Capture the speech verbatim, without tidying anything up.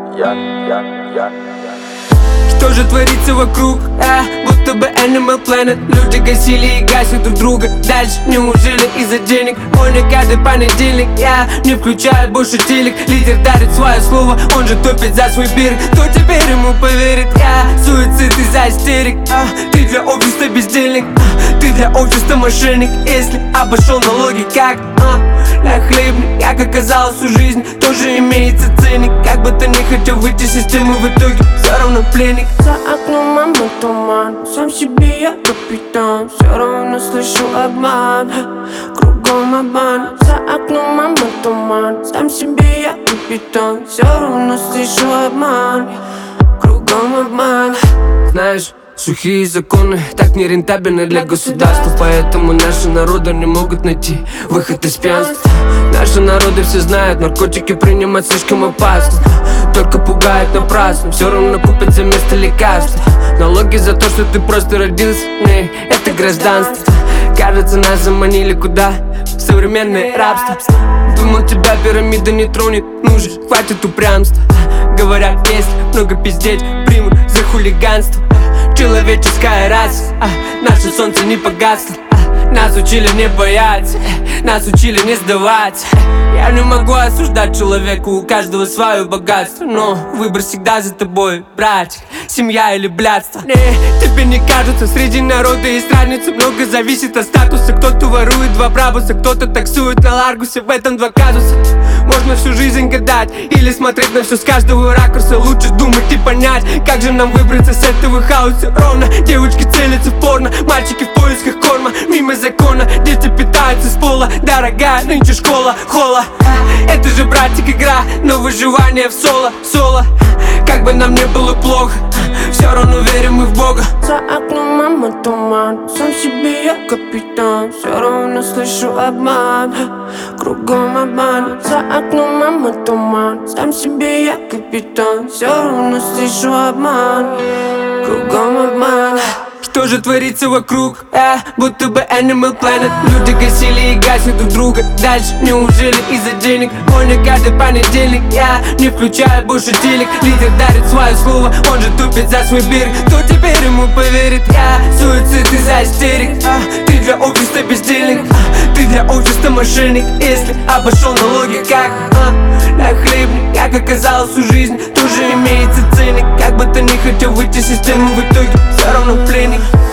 я, я, я. Что же творится вокруг, а? Будто бы Animal Planet. Люди гасили и гасят друг друга. Дальше неужели из-за денег? Мой на каждый понедельник я не включаю больше телек. Лидер дарит свое слово, он же топит за свой берег. Кто теперь ему поверит? Я суицид из-за истерик, а? Ты для общества бездельник, а? Ты для общества мошенник. Если обошел налоги как, а? На хлебник, как оказалось, у жизни тоже имеется ценник. Как бы ты не хотел выйти из системы, в итоге все равно пленник. За окном мама туман, сам себе я капитан. Все равно слышу обман, кругом обман. За окном мама туман, сам себе я капитан. Все равно слышу обман, кругом обман. Знаешь, сухие законы так нерентабельны для государства. Поэтому наши народы не могут найти выход из пьянства. Наши народы все знают, наркотики принимать слишком опасно. Только пугают напрасно, все равно купят за место лекарства. Налоги за то, что ты просто родился, не, это гражданство. Кажется, нас заманили куда? В современное рабство. Думал, тебя пирамида не тронет, ну же, хватит упрямства. Говорят, есть много пиздеть, примут за хулиганство. Человеческая раса, а, наше солнце не погасло, а, нас учили не бояться, нас учили не сдаваться. Я не могу осуждать человека, у каждого свое богатство. Но выбор всегда за тобой, братик, семья или блядство. Не, тебе не кажется, среди народа есть разница. Много зависит от статуса. Кто-то ворует два брабуса, кто-то таксует на Ларгусе. В этом два казуса. Можно всю жизнь гадать или смотреть на все с каждого ракурса. Лучше думать и понять, как же нам выбраться с этого хаоса. Ровно, девочки целятся в порно, мальчики в поисках корма. Мимо закона, дети питаются с пола. Дорогая нынче школа, хола. Это же, братик, игра, но выживание в соло, соло. Как бы нам не было плохо, все равно верим мы в Бога. За окном мама туман, сам себе я капитан. Все равно слышу обман, кругом обман. За окном мама туман, сам себе я капитан. Все равно слышу обман, кругом обман. Что же творится вокруг, а? Будто бы Animal Planet. Люди гасили и гасят друг друга. Дальше неужели из-за денег? Мой на каждый понедельник я не включаю больше телек. Лидер дарит свое слово, он же тупит за свой берег. Кто теперь ему поверит? Я суицид из-за истерик, а? Ты для общества бездельник, а? Ты для общества мошенник. Если обошел налоги как, а? На хлебник, как оказалось, у жизни тоже имеется ценник. Как бы ты не хотел выйти из системы, в итоге все равно пленник.